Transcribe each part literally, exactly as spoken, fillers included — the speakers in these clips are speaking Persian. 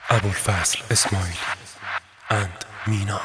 ابوالفضل اسماعیلی and مینا.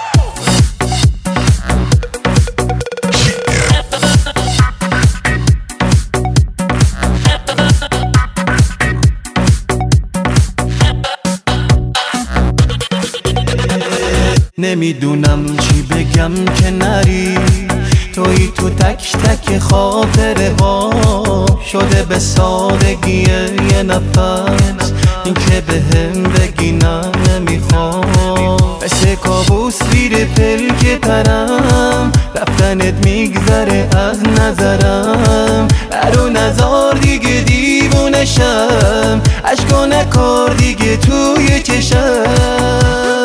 نمیدونم چی بگم که نری، توی تو تک تک خاطره ها شده به سادگی یه نفس. این که به هم بگی نه نمیخوام، مثل کابوس زیر پلک ترم، رفتنت میگذره از نظرم. برو نزار دیگه دیوونشم، عشقا نکار دیگه توی چشم.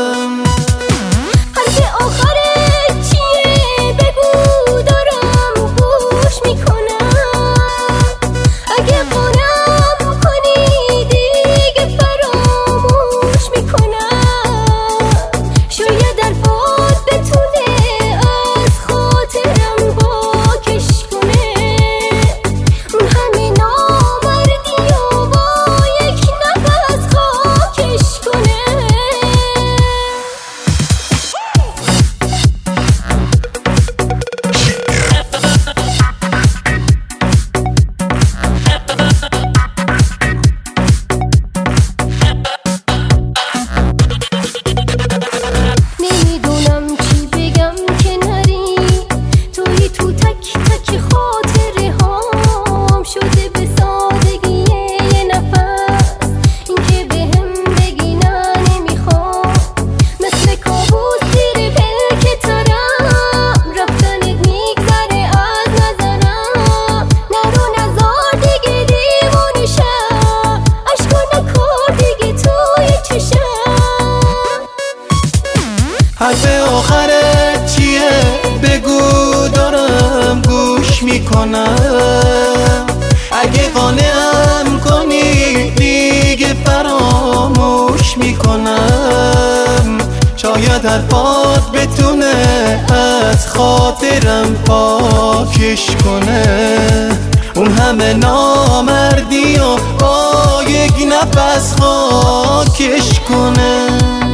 حرف آخرت چیه؟ بگو دارم گوش میکنم. اگه قانعم کنی دیگه فراموش میکنم. شاید حرفات بتونه از خاطرم پاکش کنه. اون همه نامردی و با یک نفس خاکش کنه.